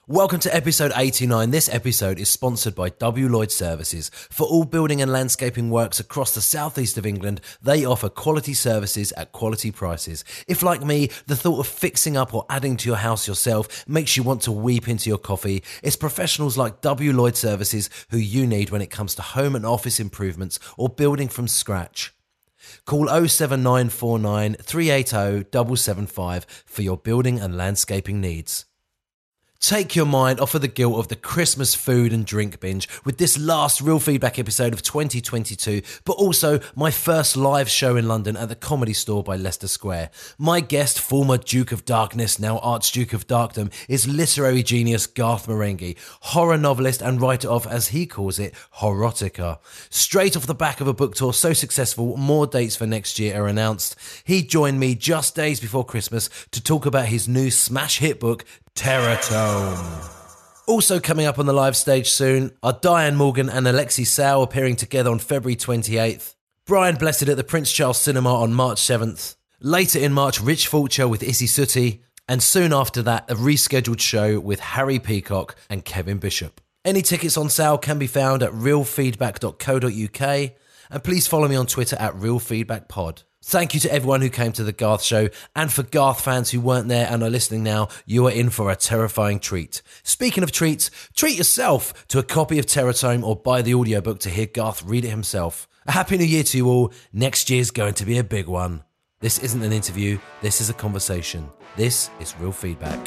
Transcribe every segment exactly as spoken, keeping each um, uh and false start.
Welcome to episode eighty-nine. This episode is sponsored by W. Lloyd Services. For all building and landscaping works across the southeast of England, they offer quality services at quality prices. If, like me, the thought of fixing up or adding to your house yourself makes you want to weep into your coffee, it's professionals like W. Lloyd Services who you need when it comes to home and office improvements or building from scratch. Call oh seven nine four nine, three eight oh, seven seven five for your building and landscaping needs. Take your mind off of the guilt of the Christmas food and drink binge with this last Real Feedback episode of twenty twenty-two, but also my first live show in London at the Comedy Store by Leicester Square. My guest, former Duke of Darkness, now Archduke of Darkdom, is literary genius Garth Marenghi, horror novelist and writer of, as he calls it, Horrotica. Straight off the back of a book tour so successful, more dates for next year are announced. He joined me just days before Christmas to talk about his new smash hit book, Teratome. Also coming up on the live stage soon are Diane Morgan and Alexei Sayle appearing together on February twenty-eighth, Brian Blessed at the Prince Charles Cinema on March seventh, later in March Rich Fulcher with Issy Sooty, and soon after that a rescheduled show with Harry Peacock and Kevin Bishop. Any tickets on sale can be found at real feedback dot co dot uk, and please follow me on Twitter at real feedback pod. Thank you to everyone who came to the Garth show, and for Garth fans who weren't there and are listening now, you are in for a terrifying treat. Speaking of treats, treat yourself to a copy of Teratome or buy the audiobook to hear Garth read it himself. A happy new year to you all. Next year's going to be a big one. This isn't an interview, this is a conversation. This is Real Feedback.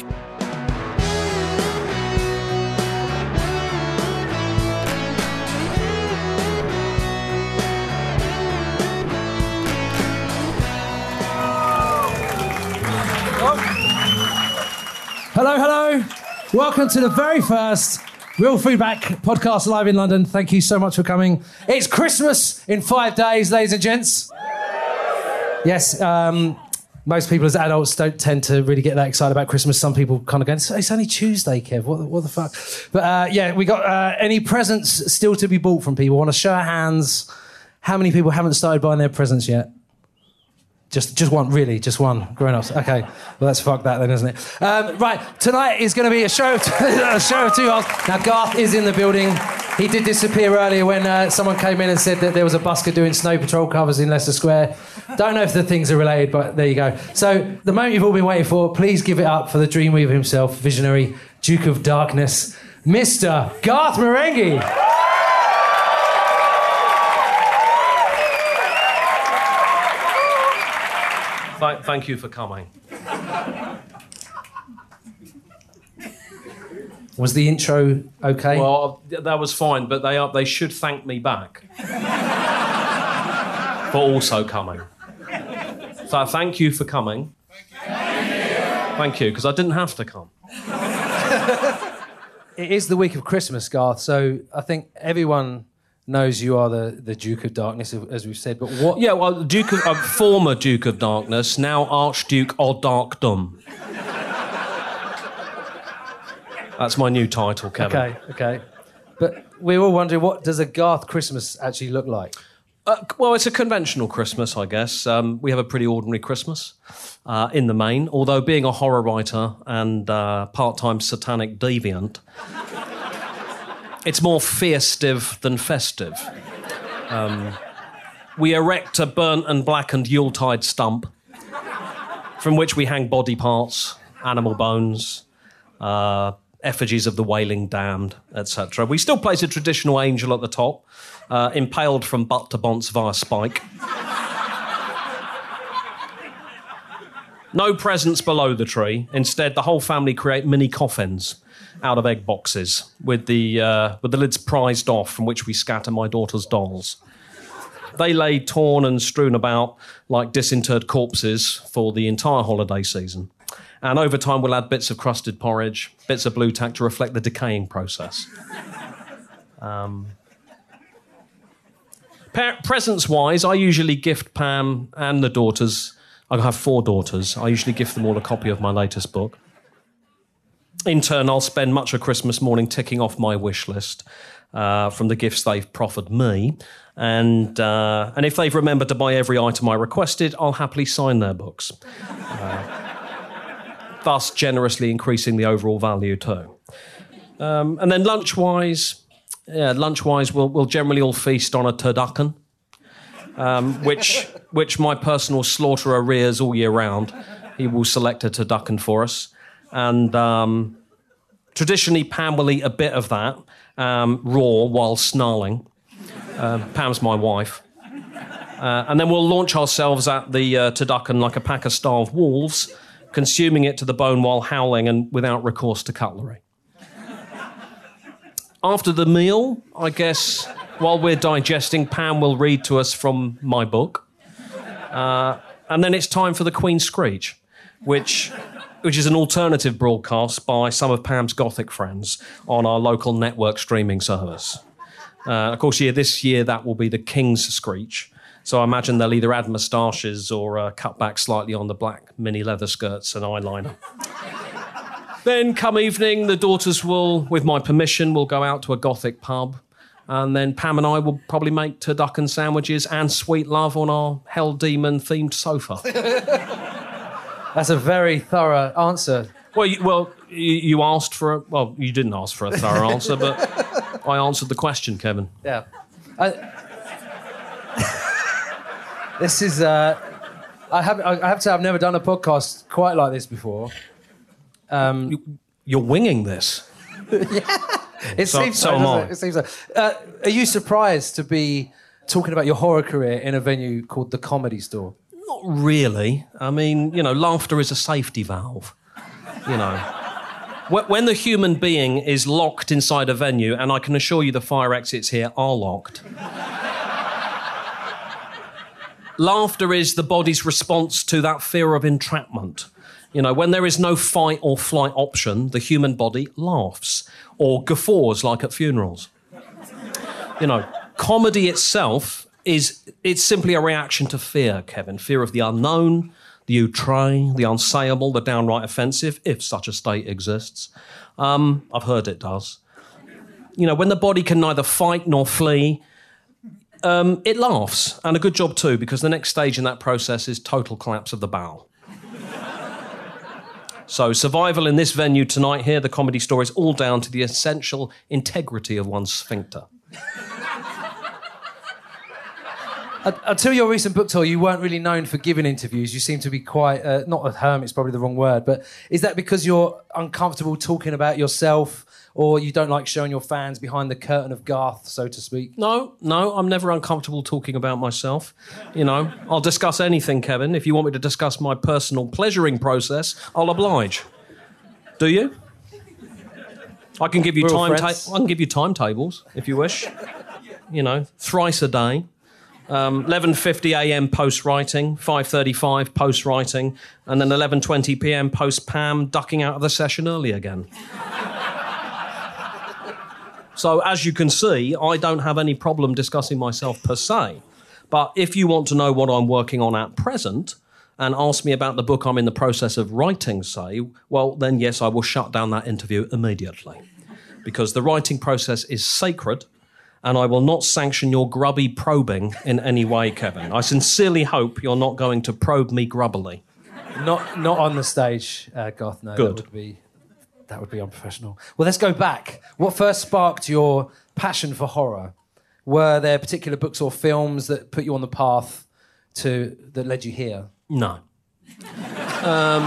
Hello, hello. Welcome to the very first Real Feedback podcast live in London. Thank you so much for coming. It's Christmas in five days, ladies and gents. Yes, um, most people as adults don't tend to really get that excited about Christmas. Some people kind of go, it's only Tuesday, Kev. What, what the fuck? But uh, yeah, we got uh, any presents still to be bought from people. I want to show of hands. How many people haven't started buying their presents yet? Just just one, really, just one. Grown-ups. Okay, well, let's fuck that then, isn't it? Um, right, tonight is going to be a show, of t- a show of two halves. Now, Garth is in the building. He did disappear earlier when uh, someone came in and said that there was a busker doing Snow Patrol covers in Leicester Square. Don't know if the things are related, but there you go. So, the moment you've all been waiting for, please give it up for the Dreamweaver himself, visionary Duke of Darkness, Mister Garth Marenghi. Thank you for coming. Was the intro okay? Well, that was fine, but they are, they should thank me back for also coming. So thank you for coming. Thank you. Thank you, because I didn't have to come. It is the week of Christmas, Garth, so I think everyone knows you are the, the Duke of Darkness, as we've said, but what... Yeah, well, Duke of, uh, former Duke of Darkness, now Archduke of Darkdom. That's my new title, Kevin. Okay, okay. But we're all wondering, what does a Garth Christmas actually look like? Uh, well, it's a conventional Christmas, I guess. Um, we have a pretty ordinary Christmas uh, in the main, although being a horror writer and uh, part-time satanic deviant... It's more festive than festive. Um, we erect a burnt and blackened Yuletide stump from which we hang body parts, animal bones, uh, effigies of the wailing damned, et cetera. We still place a traditional angel at the top, uh, impaled from butt to bonce via spike. No presents below the tree. Instead, the whole family create mini coffins out of egg boxes with the uh, with the lids prized off, from which we scatter my daughter's dolls. They lay torn and strewn about like disinterred corpses for the entire holiday season. And over time, we'll add bits of crusted porridge, bits of blue tack to reflect the decaying process. Um, pa- presents-wise, I usually gift Pam and the daughters. I have four daughters. I usually gift them all a copy of my latest book. In turn, I'll spend much of Christmas morning ticking off my wish list uh, from the gifts they've proffered me. And uh, and if they've remembered to buy every item I requested, I'll happily sign their books. Uh, thus generously increasing the overall value too. Um, and then lunch-wise, yeah, lunch-wise, we'll, we'll generally all feast on a turducken, um, which which my personal slaughterer rears all year round. He will select a turducken for us. And um, traditionally, Pam will eat a bit of that, um, raw, while snarling. Uh, Pam's my wife. Uh, and then we'll launch ourselves at the uh, turducken like a pack of starved wolves, consuming it to the bone while howling and without recourse to cutlery. After the meal, I guess, while we're digesting, Pam will read to us from my book. Uh, and then it's time for the Queen's Screech, which, which is an alternative broadcast by some of Pam's Gothic friends on our local network streaming service. Uh, of course, yeah, this year that will be the King's Screech. So I imagine they'll either add moustaches or uh, cut back slightly on the black mini leather skirts and eyeliner. Then, come evening, the daughters will, with my permission, will go out to a Gothic pub. And then Pam and I will probably make turducken sandwiches and sweet love on our Hell Demon-themed sofa. That's a very thorough answer. Well, you, well, you, you asked for a... Well, you didn't ask for a thorough answer, but I answered the question, Kevin. Yeah. I, this is... Uh, I, have, I have to say, I've never done a podcast quite like this before. Um, you, you're winging this. Yeah. It so, seems so. so, Am I. it? It seems so. Uh, are you surprised to be talking about your horror career in a venue called the Comedy Store? Not really. I mean, you know, laughter is a safety valve. You know, when the human being is locked inside a venue, and I can assure you the fire exits here are locked. Laughter is the body's response to that fear of entrapment. You know, when there is no fight or flight option, the human body laughs or guffaws like at funerals. You know, comedy itself is, it's simply a reaction to fear, Kevin. Fear of the unknown, the outre, the unsayable, the downright offensive, if such a state exists. Um, I've heard it does. You know, when the body can neither fight nor flee, um, it laughs. And a good job too, because the next stage in that process is total collapse of the bowel. So survival in this venue tonight here, the Comedy Store, is all down to the essential integrity of one's sphincter. Until your recent book tour, you weren't really known for giving interviews. You seem to be quite, uh, not a hermit's probably the wrong word, but is that because you're uncomfortable talking about yourself, or you don't like showing your fans behind the curtain of Garth, so to speak? No, no, I'm never uncomfortable talking about myself. You know, I'll discuss anything, Kevin. If you want me to discuss my personal pleasuring process, I'll oblige. Do you? I can give you time. Ta- I can give you timetables if you wish. You know, thrice a day. Um, eleven fifty a m post-writing, five thirty-five post-writing, and then eleven twenty p m post-Pam ducking out of the session early again. So, as you can see, I don't have any problem discussing myself per se. But if you want to know what I'm working on at present and ask me about the book I'm in the process of writing, say, well, then yes, I will shut down that interview immediately. Because the writing process is sacred, and I will not sanction your grubby probing in any way, Kevin. I sincerely hope you're not going to probe me grubbily. Not not on the stage, uh, Garth, no. Good. That would be, that would be unprofessional. Well, let's go back. What first sparked your passion for horror? Were there particular books or films that put you on the path to that led you here? No. um...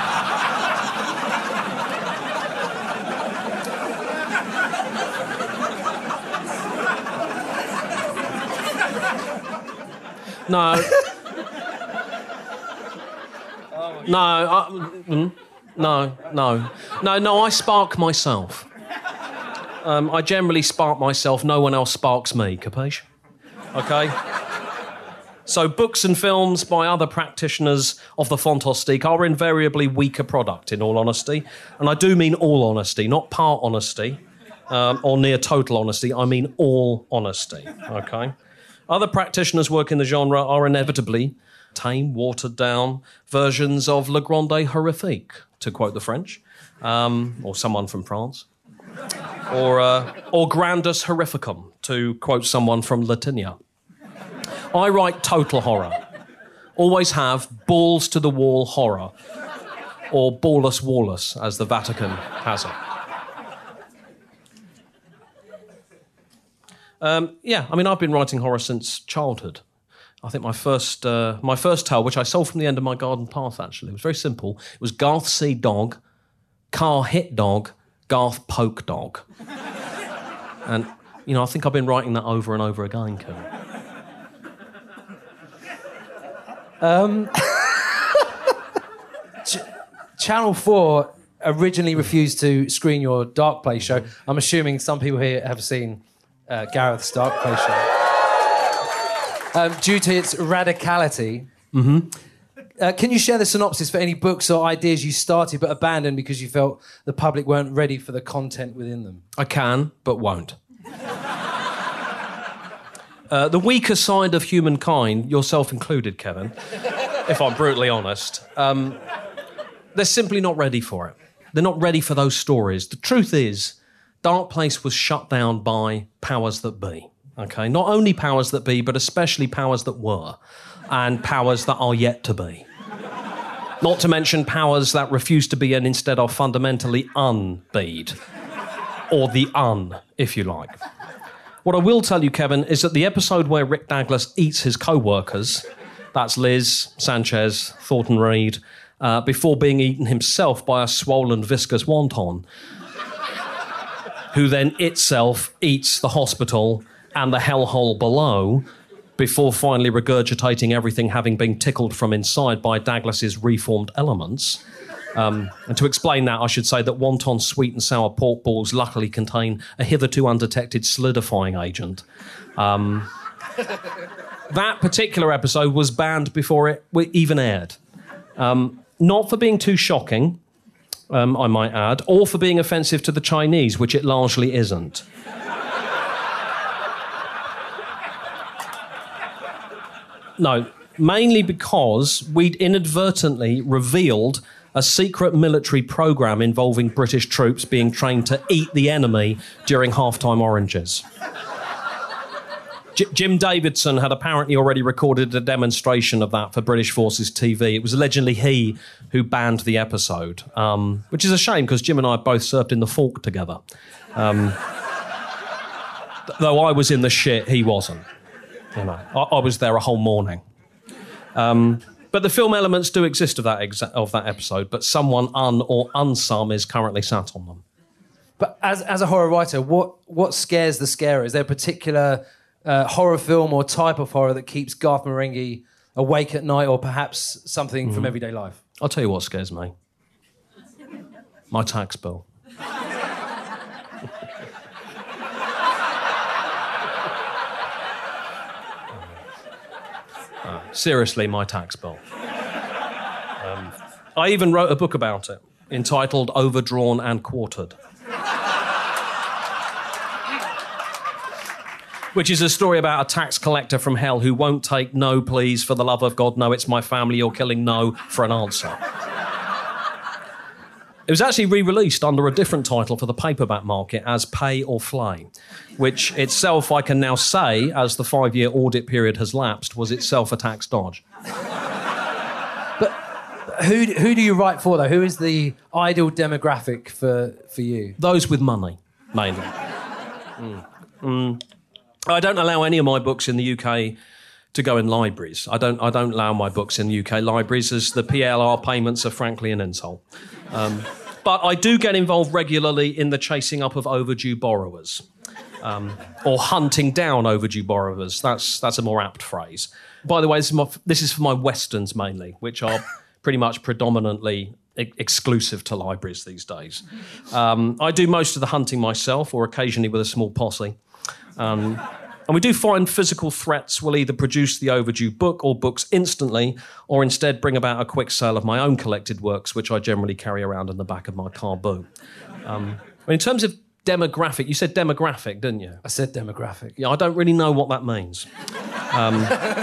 No. No, I, mm, no, no. No, no, I spark myself. Um, I generally spark myself, no one else sparks me, capiche? Okay? So books and films by other practitioners of the fantastique are invariably weaker product, in all honesty. And I do mean all honesty, not part honesty, um, or near total honesty. I mean all honesty, okay? Other practitioners' work in the genre are inevitably tame, watered-down versions of Le Grande Horrifique, to quote the French, um, or someone from France, or, uh, or Grandus Horrificum, to quote someone from Latinia. I write total horror. Always have balls-to-the-wall horror, or ballus wallus, as the Vatican has it. Um, yeah, I mean, I've been writing horror since childhood. I think my first uh, my first tale, which I sold from the end of my garden path, actually, it was very simple. It was Garth see dog, car hit dog, Garth poke dog. And, you know, I think I've been writing that over and over again, Kevin. Um, Ch- Channel four originally refused to screen your Dark Place show. I'm assuming some people here have seen uh, Gareth's Dark Place show. Um, due to its radicality. Mm-hmm. Uh, can you share the synopsis for any books or ideas you started but abandoned because you felt the public weren't ready for the content within them? I can, but won't. uh, the weaker side of humankind, yourself included, Kevin, if I'm brutally honest, um, they're simply not ready for it. They're not ready for those stories. The truth is, Dark Place was shut down by powers that be. Okay, not only powers that be, but especially powers that were, and powers that are yet to be. Not to mention powers that refuse to be and instead are fundamentally un-beed. Or the un, if you like. What I will tell you, Kevin, is that the episode where Rick Douglas eats his co-workers, that's Liz, Sanchez, Thornton Reed, uh, before being eaten himself by a swollen, viscous wonton, who then itself eats the hospital and the hellhole below, before finally regurgitating everything having been tickled from inside by Douglas's reformed elements. Um, and to explain that, I should say that wonton sweet and sour pork balls luckily contain a hitherto undetected solidifying agent. Um, that particular episode was banned before it even aired. Um, not for being too shocking, um, I might add, or for being offensive to the Chinese, which it largely isn't. No, mainly because we'd inadvertently revealed a secret military programme involving British troops being trained to eat the enemy during halftime oranges. J- Jim Davidson had apparently already recorded a demonstration of that for British Forces T V. It was allegedly he who banned the episode, um, which is a shame because Jim and I both served in the Falk together. Um, th- though I was in the shit, he wasn't. You know, I, I was there a whole morning. Um, but the film elements do exist of that exa- of that episode, but someone un or unsum is currently sat on them. But as as a horror writer, what what scares the scarer? Is there a particular uh, horror film or type of horror that keeps Garth Marenghi awake at night, or perhaps something mm. from everyday life? I'll tell you what scares me. My tax bill. Seriously, my tax bill. Um, I even wrote a book about it, entitled Overdrawn and Quartered. Which is a story about a tax collector from hell who won't take no, please, for the love of God, no, it's my family, you're killing, no, for an answer. It was actually re-released under a different title for the paperback market as Pay or Flay, which itself, I can now say, as the five-year audit period has lapsed, was itself a tax dodge. But who who do you write for, though? Who is the ideal demographic for, for you? Those with money, mainly. Mm. Mm. I don't allow any of my books in the U K to go in libraries. I don't I don't allow my books in U K libraries, as the P L R payments are frankly an insult. Um, but I do get involved regularly in the chasing up of overdue borrowers, um, or hunting down overdue borrowers. That's that's a more apt phrase. By the way, this is, my, this is for my westerns mainly, which are pretty much predominantly e- exclusive to libraries these days. Um, I do most of the hunting myself, or occasionally with a small posse. Um, And we do find physical threats will either produce the overdue book or books instantly, or instead bring about a quick sale of my own collected works, which I generally carry around in the back of my car boot. Um, in terms of demographic, you said demographic, didn't you? I said demographic. Yeah, I don't really know what that means. Um,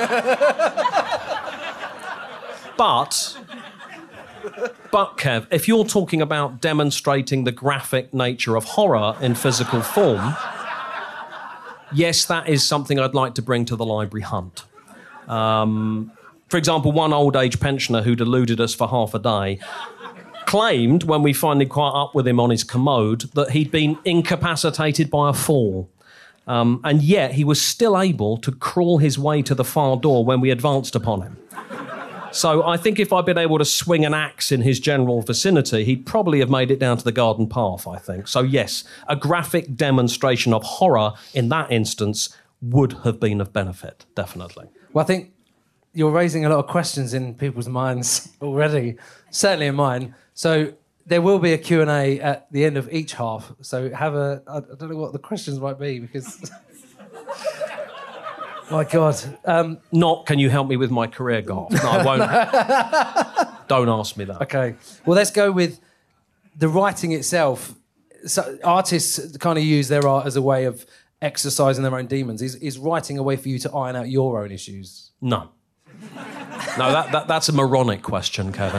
but, but, Kev, if you're talking about demonstrating the graphic nature of horror in physical form, yes, that is something I'd like to bring to the library hunt. Um, for example, one old age pensioner who deluded us for half a day claimed, when we finally caught up with him on his commode, that he'd been incapacitated by a fall. Um, and yet he was still able to crawl his way to the far door when we advanced upon him. So I think if I'd been able to swing an axe in his general vicinity, he'd probably have made it down to the garden path, I think. So yes, a graphic demonstration of horror in that instance would have been of benefit, definitely. Well, I think you're raising a lot of questions in people's minds already, certainly in mine. So there will be a Q and A at the end of each half. So have a... I don't know what the questions might be, because... My God. Um, Not, can you help me with my career goal? No, I won't. Don't ask me that. Okay. Well, let's go with the writing itself. So artists kind of use their art as a way of exercising their own demons. Is, is writing a way for you to iron out your own issues? No. No, that, that that's a moronic question, Kevin.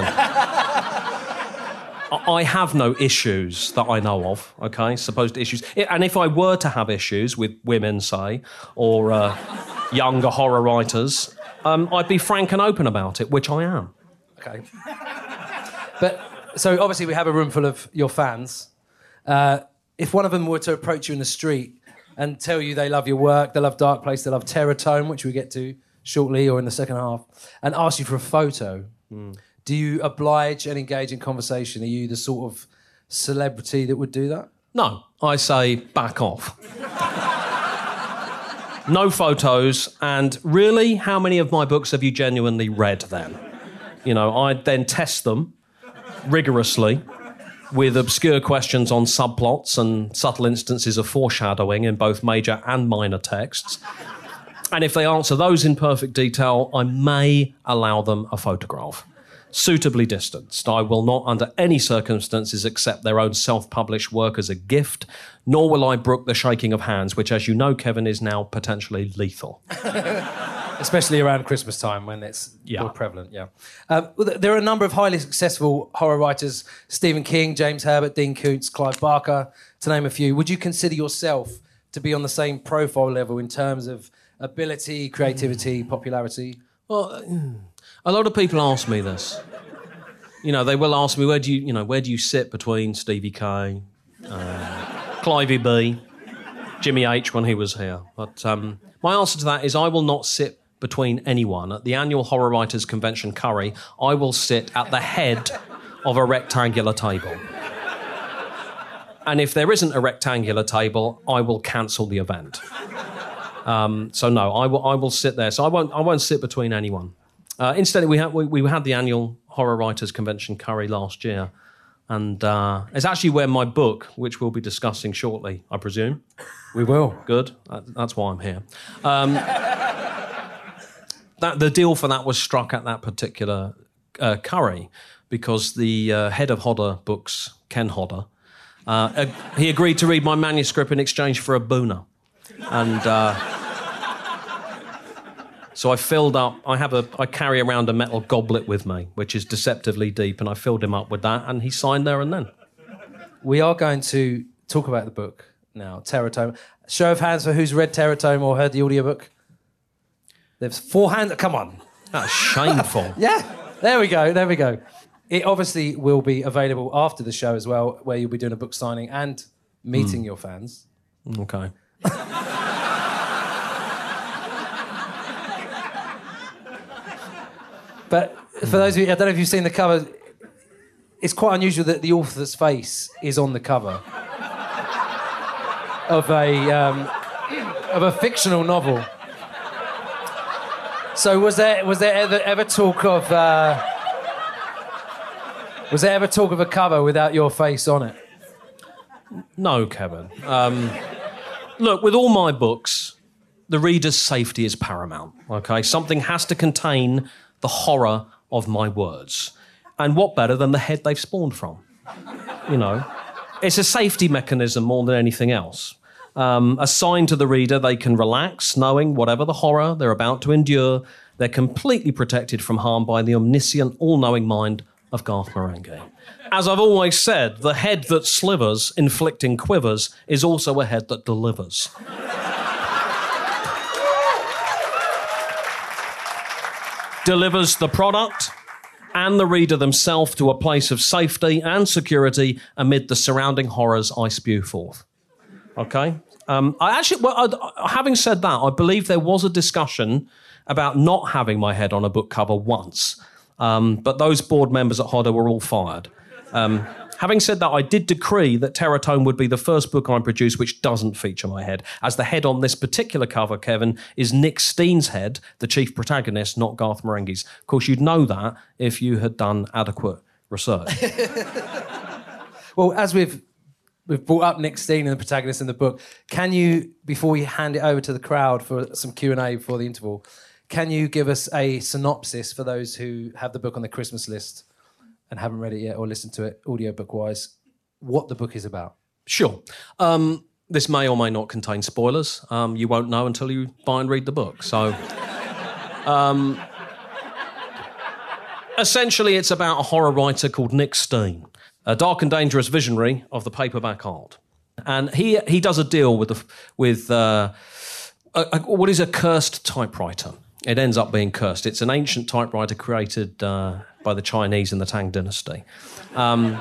I have no issues that I know of, OK? Supposed issues. And if I were to have issues with women, say, or uh, younger horror writers, um, I'd be frank and open about it, which I am. OK. But, so obviously we have a room full of your fans. Uh, if one of them were to approach you in the street and tell you they love your work, they love Dark Place, they love Terror Tome, which we get to shortly or in the second half, and ask you for a photo... Mm. Do you oblige and engage in conversation? Are you the sort of celebrity that would do that? No, I say back off. No photos, and really, how many of my books have you genuinely read then? You know, I then test them rigorously with obscure questions on subplots and subtle instances of foreshadowing in both major and minor texts. And if they answer those in perfect detail, I may allow them a photograph. Suitably distanced. I will not, under any circumstances, accept their own self-published work as a gift, nor will I brook the shaking of hands, which, as you know, Kevin, is now potentially lethal. Especially around Christmas time, when it's yeah. more prevalent, yeah. Um, there are a number of highly successful horror writers, Stephen King, James Herbert, Dean Koontz, Clive Barker, to name a few. Would you consider yourself to be on the same profile level in terms of ability, creativity, popularity? Well... A lot of people ask me this. You know, they will ask me, where do you, you know, where do you sit between Stevie K, uh, Clivey B, Jimmy H when he was here? But um, my answer to that is I will not sit between anyone. At the annual Horror Writers Convention Curry, I will sit at the head of a rectangular table. And if there isn't a rectangular table, I will cancel the event. Um, so no, I will, I will sit there. So I won't, I won't sit between anyone. Uh, instead, we had, we, we had the annual Horror Writers Convention Curry last year, and uh, it's actually where my book, which we'll be discussing shortly, I presume. We will. Good. That, that's why I'm here. Um, that the deal for that was struck at that particular uh, curry because the uh, head of Hodder Books, Ken Hodder, uh, ag- he agreed to read my manuscript in exchange for a booner, and. Uh, So I filled up, I have a, I carry around a metal goblet with me, which is deceptively deep, and I filled him up with that, and he signed there and then. We are going to talk about the book now, Terror Tome. Show of hands for who's read Terror Tome or heard the audiobook. There's four hands, come on. That's shameful. Yeah, there we go, there we go. It obviously will be available after the show as well, where you'll be doing a book signing and meeting mm. your fans. Okay. But for those of you, I don't know if you've seen the cover, it's quite unusual that the author's face is on the cover of a um, of a fictional novel. So was there was there ever, ever talk of uh, was there ever talk of a cover without your face on it? No, Kevin. Um, look, with all my books, the reader's safety is paramount. Okay, something has to contain the horror of my words. And what better than the head they've spawned from? You know, it's a safety mechanism more than anything else. Um, a sign to the reader they can relax, knowing whatever the horror they're about to endure, they're completely protected from harm by the omniscient, all-knowing mind of Garth Marenghi. As I've always said, the head that slivers, inflicting quivers, is also a head that delivers. Delivers the product and the reader themselves to a place of safety and security amid the surrounding horrors I spew forth. Okay. Um, I actually, well, I, having said that, I believe there was a discussion about not having my head on a book cover once, um, but those board members at Hodder were all fired. Um, having said that, I did decree that Terratone would be the first book I produce which doesn't feature my head, as the head on this particular cover, Kevin, is Nick Steen's head, the chief protagonist, not Garth Marenghi's. Of course, you'd know that if you had done adequate research. Well, as we've we've brought up Nick Steen and the protagonist in the book, can you, before we hand it over to the crowd for some Q and A before the interval, can you give us a synopsis for those who have the book on the Christmas list and haven't read it yet or listened to it audiobook-wise, what the book is about? Sure. Um, this may or may not contain spoilers. Um, you won't know until you buy and read the book. So, um, essentially, it's about a horror writer called Nick Steen, a dark and dangerous visionary of the paperback art. And he he does a deal with, the, with uh, a, a, what is a cursed typewriter. It ends up being cursed. It's an ancient typewriter created uh, by the Chinese in the Tang Dynasty. Um,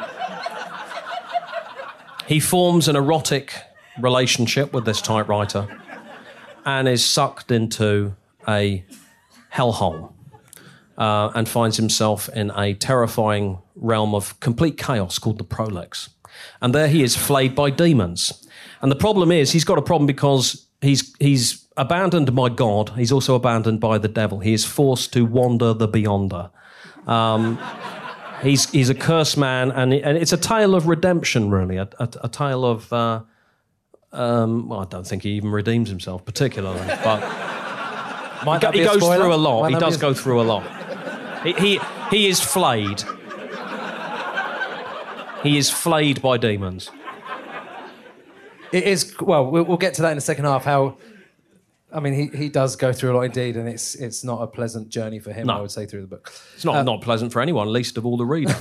he forms an erotic relationship with this typewriter and is sucked into a hellhole uh, and finds himself in a terrifying realm of complete chaos called the Prolex. And there he is flayed by demons. And the problem is, he's got a problem because he's he's abandoned by God. He's also abandoned by the devil. He is forced to wander the beyonder. Um, he's he's a cursed man, and, and it's a tale of redemption, really, a, a, a tale of... Uh, um, well, I don't think he even redeems himself particularly, but Might he, that be he a goes spoiler? through a lot. Might He that does be a- go through a lot. He, he he is flayed. He is flayed by demons. It is, well, we'll we'll get to that in the second half, how, I mean, he, he does go through a lot indeed, and it's it's not a pleasant journey for him, No. I would say, through the book. It's not Uh, not pleasant for anyone, least of all the reader.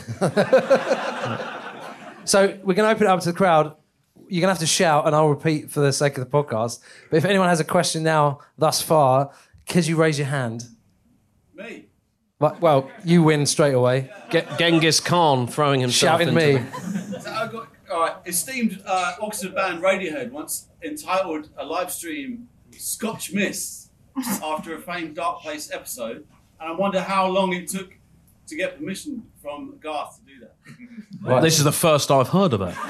So we're going to open it up to the crowd. You're going to have to shout, and I'll repeat for the sake of the podcast. But if anyone has a question now, thus far, could you raise your hand? Me. Well, well you win straight away. Get Genghis Khan throwing himself Shouting into me. the- So I got all right. Esteemed uh, Oxford band Radiohead once entitled a live stream "Scotch Mist" after a famed Dark Place episode, and I wonder how long it took to get permission from Garth to do that. Right. This is the first I've heard of it.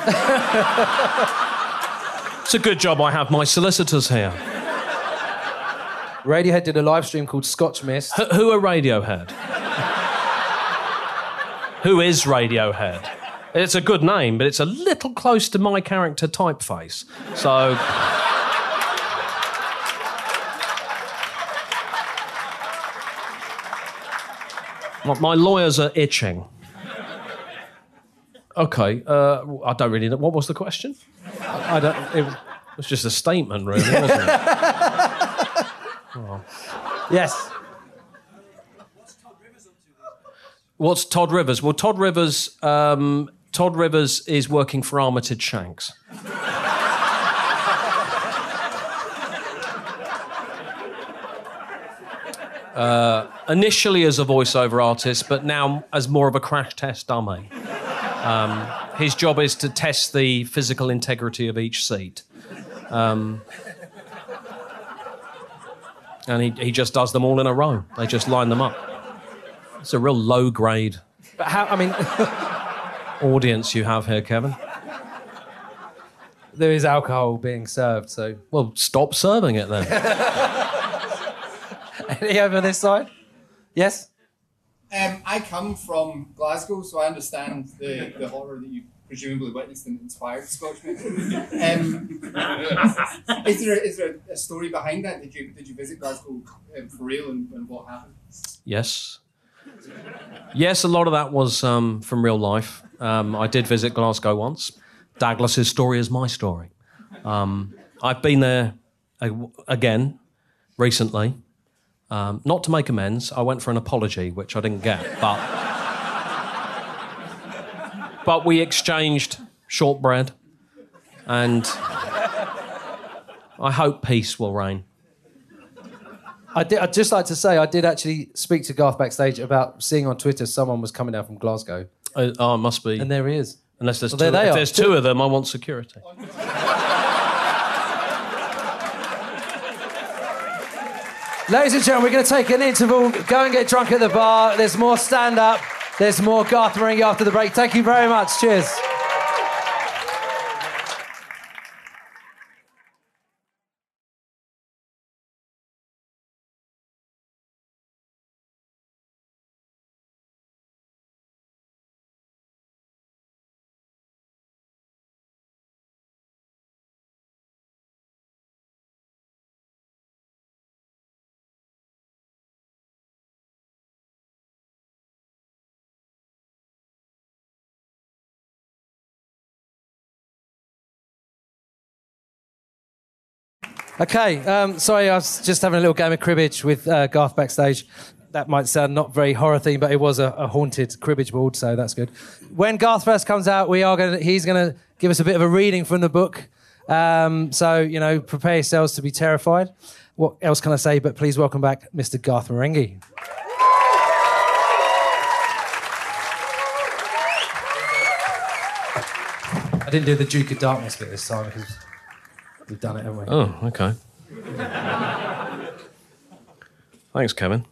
It's a good job I have my solicitors here. Radiohead did a live stream called Scotch Mist. Who, who are Radiohead? Who is Radiohead? It's a good name, but it's a little close to my character typeface. So... My, my lawyers are itching. Okay, uh, I don't really know. What was the question? I don't. It, It was just a statement, really, wasn't it? Oh. yes. What's Todd Rivers? Well, Todd Rivers, um, Todd Rivers is working for Armitage Shanks. uh, initially as a voiceover artist, but now as more of a crash test dummy. Um, his job is to test the physical integrity of each seat. Um, and he, he just does them all in a row. They just line them up. It's a real low-grade But how, I mean, audience you have here, Kevin. there is alcohol being served, so. Well, stop serving it then. Any over this side? Yes? Um, I come from Glasgow, so I understand the, the horror that you presumably witnessed and inspired Scotchmen. Um, is there, a, is there a story behind that? Did you did you visit Glasgow um, for real, and, and what happened? Yes. Yes, a lot of that was um, from real life. Um, I did visit Glasgow once. Douglas's story is my story. Um, I've been there ag- again recently. Um, not to make amends. I went for an apology, which I didn't get, but but we exchanged shortbread, and I hope peace will reign. I did, I'd just like to say, I did actually speak to Garth backstage about seeing on Twitter someone was coming down from Glasgow. Uh, oh, it must be. And there he is. Unless there's Well, two, there they if are. there's two of them, I want security. Ladies and gentlemen, we're going to take an interval, go and get drunk at the bar. There's more stand-up. There's more Garth Marenghi after the break. Thank you very much. Cheers. Okay, um, sorry, I was just having a little game of cribbage with uh, Garth backstage. That might sound not very horror themed, but it was a, a haunted cribbage board, so that's good. When Garth first comes out, we are going. He's going to give us a bit of a reading from the book. Um, so you know, prepare yourselves to be terrified. What else can I say? But please welcome back, Mister Garth Marenghi. I didn't do the Duke of Darkness bit this time because we've done it, haven't we? Oh, okay. Thanks, Kevin.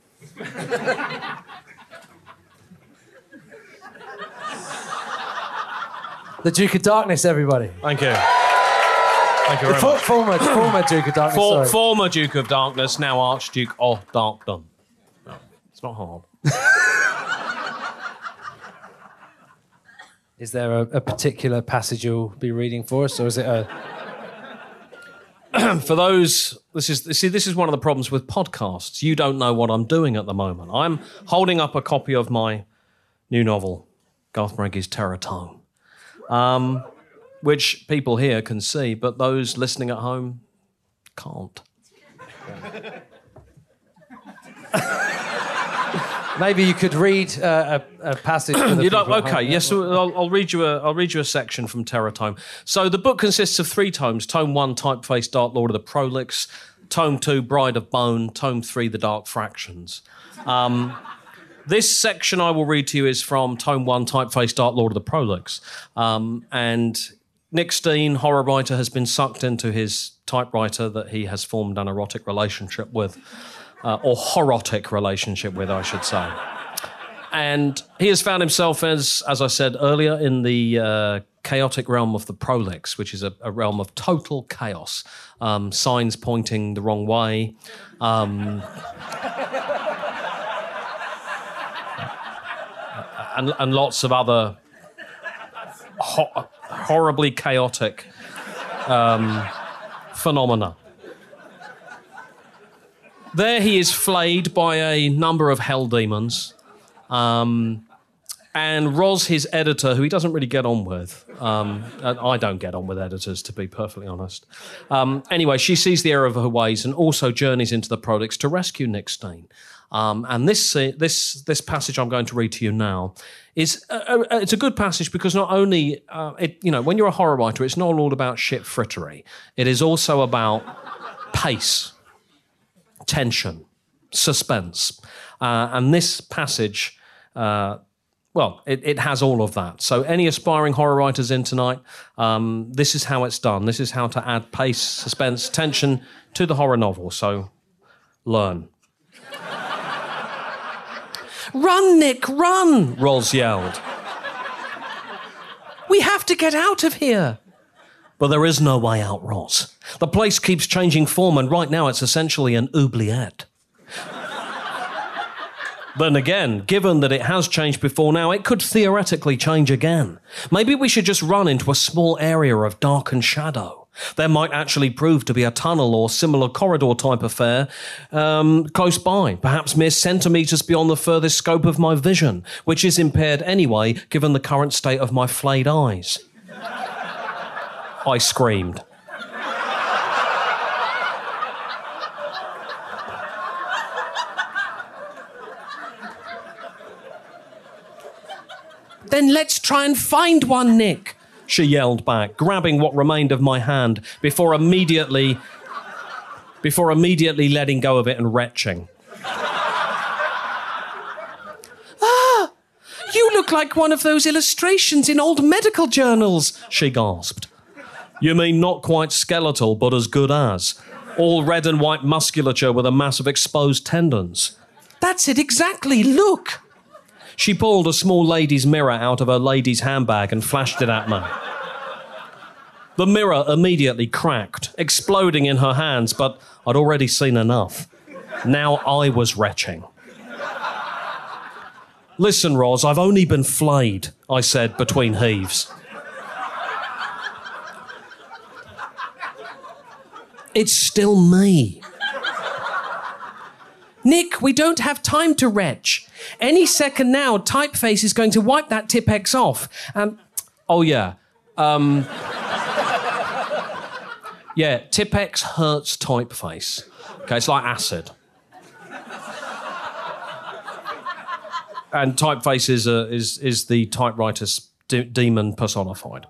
The Duke of Darkness, everybody. Thank you. Thank you very For, much. former, former Duke of Darkness. For, sorry. former Duke of Darkness, now Archduke of Darkdom. No, it's not hard. Is there a, a particular passage you'll be reading for us, or is it a... For those, this is see, this is one of the problems with podcasts. You don't know what I'm doing at the moment. I'm holding up a copy of my new novel, Garth Marenghi's Terror Tome, um, which people here can see, but those listening at home can't. Maybe you could read uh, a, a passage. For the You don't, people at okay, home. yes, so I'll, I'll read you a I'll read you a section from Terror Tome. So the book consists of three tomes: Tome one, Typeface, Dark Lord of the Prolix; Tome two, Bride of Bone; Tome three, The Dark Fractions. Um, this section I will read to you is from Tome one, Typeface, Dark Lord of the Prolix, um, and Nick Steen, horror writer, has been sucked into his typewriter that he has formed an erotic relationship with. Uh, or horotic relationship with, I should say. And he has found himself, as as I said earlier, in the uh, chaotic realm of the Prolix, which is a, a realm of total chaos. Um, signs pointing the wrong way. Um, and, and lots of other ho- horribly chaotic um, phenomena. There he is flayed by a number of hell demons. Um, and Roz, his editor, who he doesn't really get on with. Um, I don't get on with editors, to be perfectly honest. Um, anyway, she sees the error of her ways and also journeys into the Prolix to rescue Nick Steen. Um, and this uh, this this passage I'm going to read to you now is a, a, it's a good passage because not only uh, it you know when you're a horror writer, it's not all about shit frittery. It is also about pace, tension, suspense. Uh, and this passage, uh, well, it, it has all of that. So any aspiring horror writers in tonight, um, this is how it's done. This is how to add pace, suspense, tension to the horror novel. So learn. Run, Nick, run, Roz yelled. We have to get out of here. But there is no way out, Roz. The place keeps changing form, and right now it's essentially an oubliette. Then again, given that it has changed before now, it could theoretically change again. Maybe we should just run into a small area of dark and shadow. There might actually prove to be a tunnel or similar corridor type affair um, close by, perhaps mere centimetres beyond the furthest scope of my vision, which is impaired anyway, given the current state of my flayed eyes. I screamed. Then let's try and find one, Nick, she yelled back, grabbing what remained of my hand before immediately before immediately letting go of it and retching. Ah, you look like one of those illustrations in old medical journals, she gasped. You mean not quite skeletal, but as good as? all red and white musculature with a mass of exposed tendons. That's it, exactly, look. She pulled a small lady's mirror out of her lady's handbag and flashed it at me. The mirror immediately cracked, exploding in her hands, but I'd already seen enough. Now I was retching. Listen, Ros, I've only been flayed, I said between heaves. It's still me. Nick, we don't have time to retch. Any second now, Typeface is going to wipe that Tipp-Ex off. Um, oh, yeah. Um, yeah, Tipp-Ex hurts Typeface. Okay, it's like acid. And Typeface is, uh, is, is the typewriter's de- demon personified.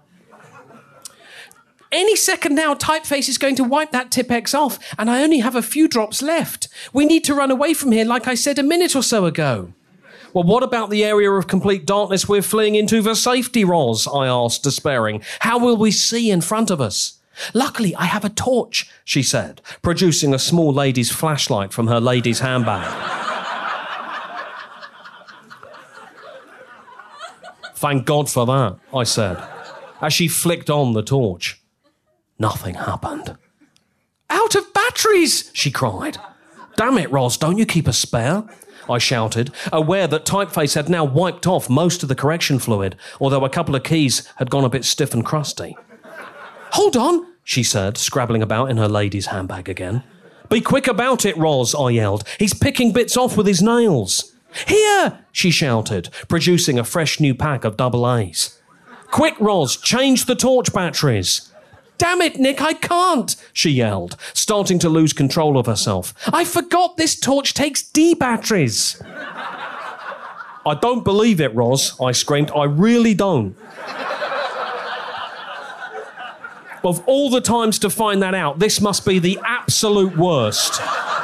Any second now, Typeface is going to wipe that Tipp-Ex off, and I only have a few drops left. We need to run away from here, like I said a minute or so ago. Well, what about the area of complete darkness we're fleeing into for safety, Ros? I asked, despairing. How will we see in front of us? Luckily, I have a torch, she said, producing a small lady's flashlight from her lady's handbag. Thank God for that, I said, as she flicked on the torch. Nothing happened. Out of batteries, she cried. Damn it, Ros, don't you keep a spare? I shouted, aware that Typeface had now wiped off most of the correction fluid, although a couple of keys had gone a bit stiff and crusty. Hold on, she said, scrabbling about in her lady's handbag again. Be quick about it, Ros, I yelled. He's picking bits off with his nails. Here, she shouted, producing a fresh new pack of double A's. Quick, Ros, change the torch batteries. Damn it, Nick, I can't, she yelled, starting to lose control of herself. I forgot this torch takes D batteries. I don't believe it, Ros, I screamed. I really don't. Of all the times to find that out, this must be the absolute worst.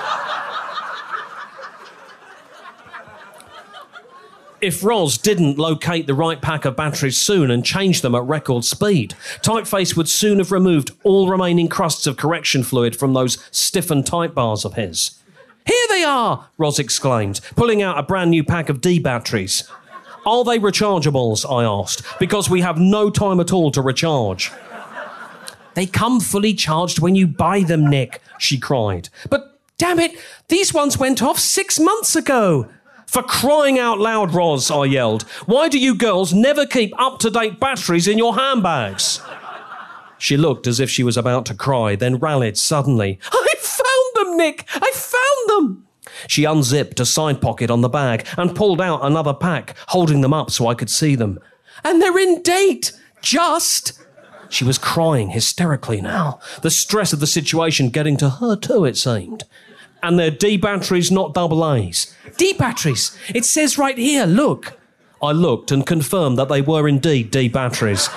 If Ros didn't locate the right pack of batteries soon and change them at record speed, Typeface would soon have removed all remaining crusts of correction fluid from those stiffened type bars of his. Here they are, Ros exclaimed, pulling out a brand new pack of D batteries. Are they rechargeables, I asked, because we have no time at all to recharge. They come fully charged when you buy them, Nick, she cried. But damn it, these ones went off six months ago. For crying out loud, Ros, I yelled. Why do you girls never keep up-to-date batteries in your handbags? She looked as if she was about to cry, then rallied suddenly. I found them, Nick! I found them! She unzipped a side pocket on the bag and pulled out another pack, holding them up so I could see them. And they're in date! Just... She was crying hysterically now, the stress of the situation getting to her too, it seemed. And they're D batteries, not double A's. D batteries. It says right here, look. I looked and confirmed that they were indeed D batteries.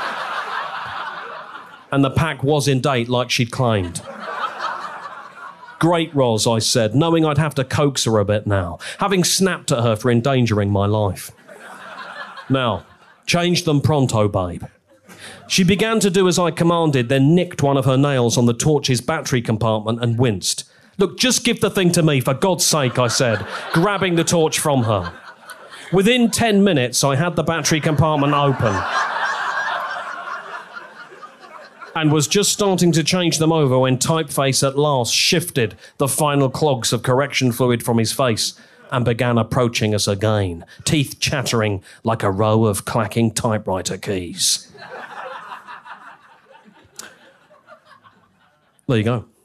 And the pack was in date like she'd claimed. Great, Ros, I said, knowing I'd have to coax her a bit now, having snapped at her for endangering my life. Now, change them pronto, babe. She began to do as I commanded, then nicked one of her nails on the torch's battery compartment and winced. Look, just give the thing to me, for God's sake, I said, grabbing the torch from her. Within ten minutes, I had the battery compartment open and was just starting to change them over when Typeface at last shifted the final clogs of correction fluid from his face and began approaching us again, teeth chattering like a row of clacking typewriter keys. There you go.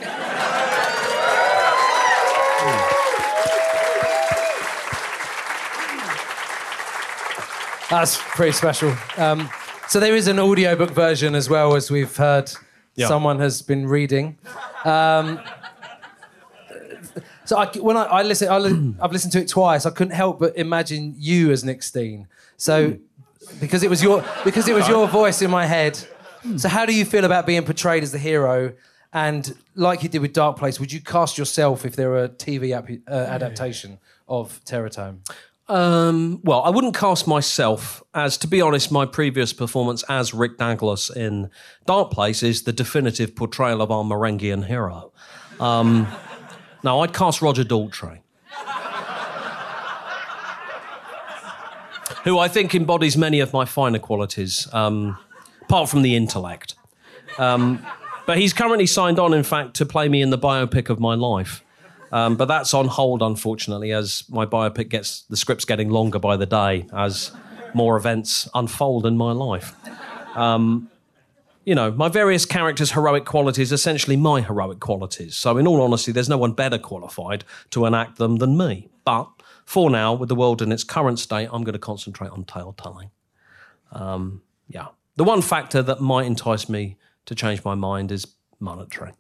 That's pretty special. Um, so there is an audiobook version as well, as we've heard. Yeah. Someone has been reading. Um, so I, when I, I listen, I li- I've listened to it twice. I couldn't help but imagine you as Nick Steen. So because it was your because it was your voice in my head. So how do you feel about being portrayed as the hero? And like you did with Dark Place, would you cast yourself if there were a T V ap- uh, adaptation of Terror Tome? Um, well, I wouldn't cast myself as, to be honest, my previous performance as Rick Douglas in Dark Place is the definitive portrayal of our Merengian hero. Um, no, I'd cast Roger Daltrey, who I think embodies many of my finer qualities, um, apart from the intellect. Um, but he's currently signed on, in fact, to play me in the biopic of my life. Um, but that's on hold, unfortunately, as my biopic gets, the script's getting longer by the day as more events unfold in my life. Um, you know, my various characters' heroic qualities are essentially my heroic qualities. So in all honesty, there's no one better qualified to enact them than me. But for now, with the world in its current state, I'm going to concentrate on tale telling. Um, yeah. The one factor that might entice me to change my mind is monetary.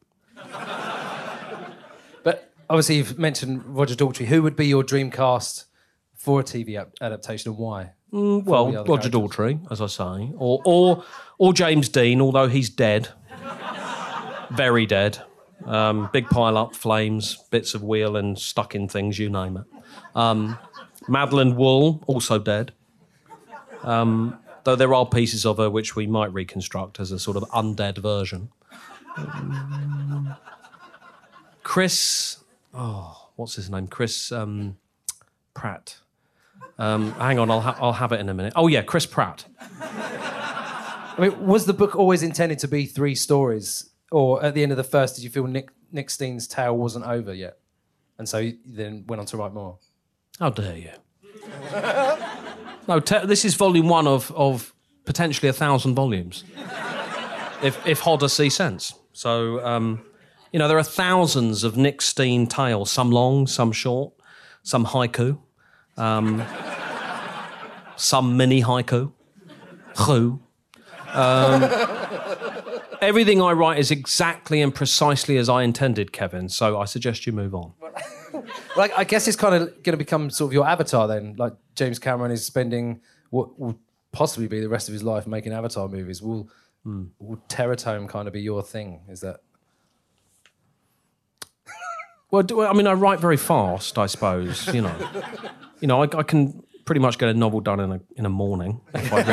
But obviously you've mentioned Roger Daltrey. Who would be your dream cast for a T V ap- adaptation and why? Mm, well, Roger Daltrey, as I say, or, or or James Dean, although he's dead, very dead. Um, big pile up, flames, bits of wheel and stuck in things, you name it. Um, Madeline Wool, also dead. Um, though there are pieces of her which we might reconstruct as a sort of undead version. Um, Chris, oh, what's his name? Chris um, Pratt. Um, hang on, I'll, ha- I'll have it in a minute. Oh, yeah, Chris Pratt. I mean, was the book always intended to be three stories? Or at the end of the first, did you feel Nick, Nick Steen's tale wasn't over yet? And so you then went on to write more? How dare you? No, te- this is volume one of, of potentially a thousand volumes, if, if Hodder see sense. So, um, you know, there are thousands of Nick Steen tales, some long, some short, some haiku, um, some mini haiku, Who. Um, everything I write is exactly and precisely as I intended, Kevin, so I suggest you move on. Well, I guess it's kind of going to become sort of your avatar then. Like James Cameron is spending what will possibly be the rest of his life making Avatar movies. Will, mm. will Teratome kind of be your thing? Is that... Well, do, I mean, I write very fast, I suppose, you know. You know, I, I can pretty much get a novel done in a, in a morning, if I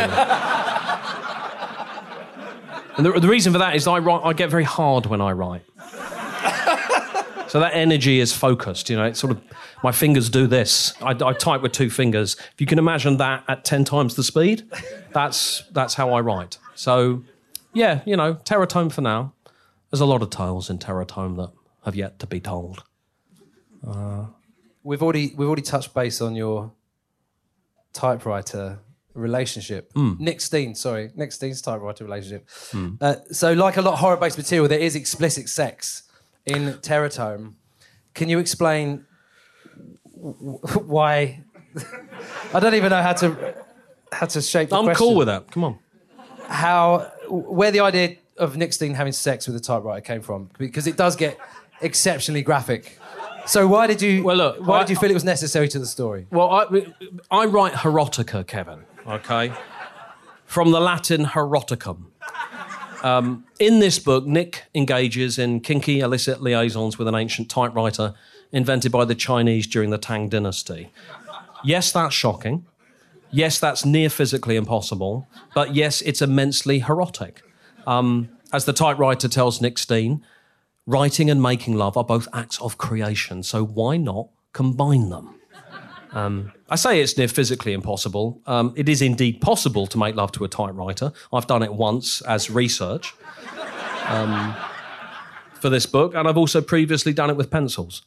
really... And the, the reason for that is I write, I get very hard when I write. So that energy is focused, you know, it's sort of, my fingers do this. I, I type with two fingers. If you can imagine that at ten times the speed, that's that's how I write. So, yeah, you know, Teratome for now. There's a lot of tales in Teratome that have yet to be told. Uh, we've already we've already touched base on your typewriter relationship. Mm. Nick Steen, sorry, Nick Steen's typewriter relationship. Mm. Uh, so, like a lot of horror-based material, there is explicit sex in Teratome. Can you explain w- why? I don't even know how to how to shape the I'm question. cool with that. Come on. How, where the idea of Nick Steen having sex with a typewriter came from? Because it does get exceptionally graphic. So why did you? Well, look, why I, did you feel it was necessary to the story? Well, I, I write erotica, Kevin. Okay, from the Latin eroticum. Um, in this book, Nick engages in kinky, illicit liaisons with an ancient typewriter invented by the Chinese during the Tang Dynasty. Yes, that's shocking. Yes, that's near physically impossible. But yes, it's immensely erotic. Um, as the typewriter tells Nick Steen, writing and making love are both acts of creation, so why not combine them? Um, I say it's near physically impossible. Um, it is indeed possible to make love to a typewriter. I've done it once as research um, for this book, and I've also previously done it with pencils.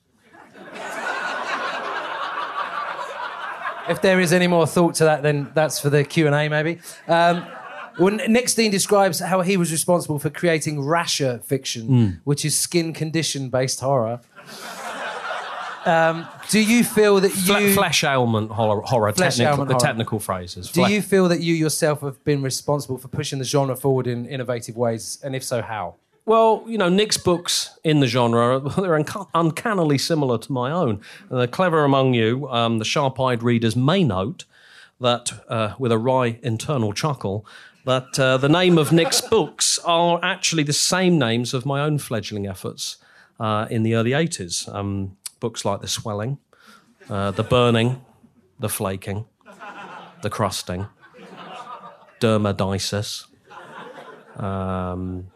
If there is any more thought to that, then that's for the Q and A, maybe. Um, well, Nick Steen describes how he was responsible for creating Rasher fiction, mm. which is skin condition-based horror. Um, do you feel that you... Flesh ailment horror, horror, Flesh technical, ailment the horror. technical phrases. Do Fle- you feel that you yourself have been responsible for pushing the genre forward in innovative ways, and if so, how? Well, you know, Nick's books in the genre, they're unca- uncannily similar to my own. And the clever among you, um, the sharp-eyed readers may note that, uh, with a wry internal chuckle, that uh, the name of Nick's books are actually the same names of my own fledgling efforts uh, in the early eighties. Um, books like The Swelling, uh, The Burning, the flaking, the crusting, dermodisis, um,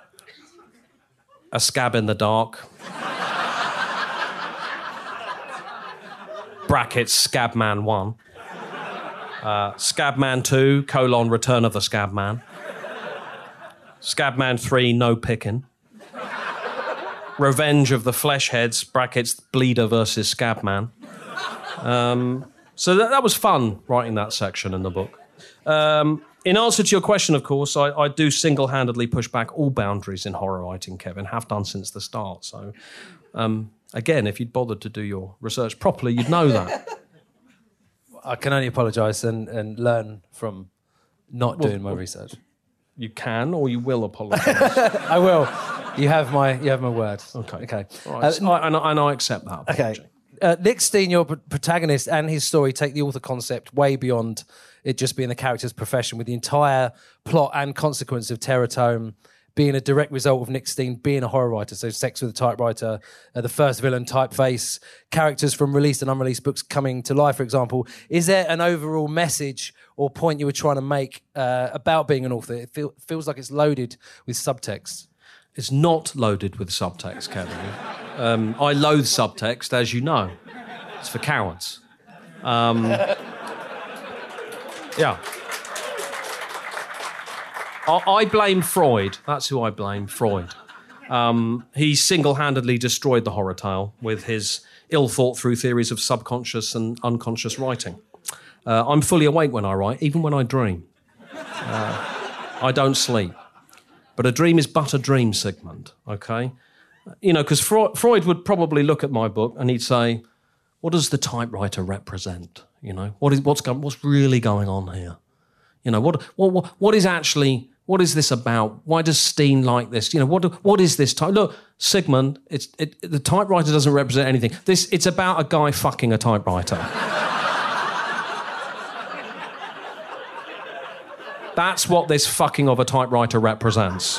a scab in the dark, brackets Scabman one, uh, Scabman two, colon, Return of the Scabman, Scabman three, No Picking, Revenge of the Fleshheads, brackets Bleeder versus Scabman. Um, so that, that was fun, writing that section in the book. Um, in answer to your question, of course, I, I do single-handedly push back all boundaries in horror writing, Kevin, have done since the start. So, um, again, if you'd bothered to do your research properly, you'd know that. I can only apologise and, and learn from not Well, doing my well, research. You can or you will apologise. I will. You have my you have my word. Okay. Okay. All right. Uh, So I, and, I, and I accept that apology. Okay. Uh, Nick Steen, your pr- protagonist, and his story take the author concept way beyond it just being the character's profession, with the entire plot and consequence of Terror Tome being a direct result of Nick Steen being a horror writer. So Sex with a Typewriter, uh, the first villain typeface, characters from released and unreleased books coming to life, for example. Is there an overall message or point you were trying to make uh, about being an author? It feel, feels like it's loaded with subtext. It's not loaded with subtext, Kevin. Um, I loathe subtext, as you know. It's for cowards. Um, yeah. I, I blame Freud. That's who I blame, Freud. Um, he single-handedly destroyed the horror tale with his ill-thought-through theories of subconscious and unconscious writing. Uh, I'm fully awake when I write, even when I dream. Uh, I don't sleep. But a dream is but a dream, Sigmund, okay? You know, because Freud would probably look at my book and he'd say, what does the typewriter represent? You know, what is, what's, going, what's really going on here? You know, what, what, what is actually, what is this about? Why does Steen like this? You know, what, what is this type? Look, Sigmund, it's, it, the typewriter doesn't represent anything. This, it's about a guy fucking a typewriter. That's what this fucking of a typewriter represents.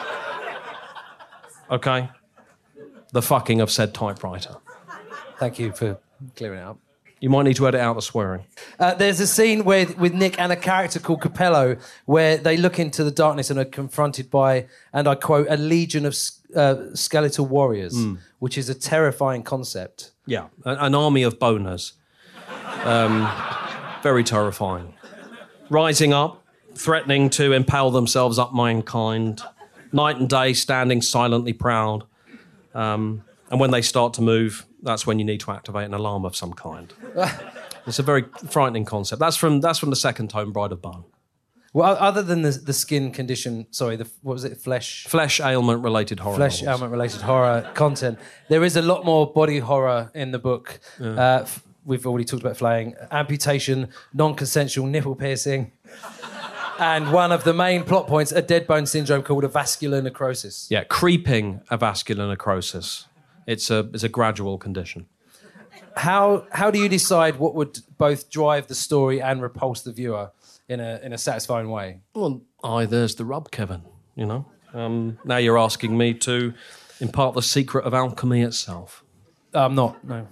Okay? The fucking of said typewriter. Thank you for clearing it up. You might need to edit out the swearing. Uh, there's a scene where, with Nick and a character called Capello where they look into the darkness and are confronted by, and I quote, a legion of uh, skeletal warriors, mm. which is a terrifying concept. Yeah, an, an army of boners. Um, very terrifying. Rising up, threatening to impale themselves up mankind, night and day standing silently proud. Um, and when they start to move, that's when you need to activate an alarm of some kind. It's a very frightening concept. That's from that's from the second tome, Bride of Bone. Well, other than the, the skin condition, sorry, the, what was it, flesh? Flesh ailment-related horror Flesh novels. ailment-related horror content. There is a lot more body horror in the book. Yeah. Uh, f- we've already talked about flaying, amputation, non-consensual nipple piercing. And one of the main plot points, a dead bone syndrome called a vascular necrosis. Yeah, creeping avascular necrosis. It's a it's a gradual condition. How how do you decide what would both drive the story and repulse the viewer in a in a satisfying way? Well, aye, there's the rub, Kevin. You know. Um, now you're asking me to impart the secret of alchemy itself. I'm not. No.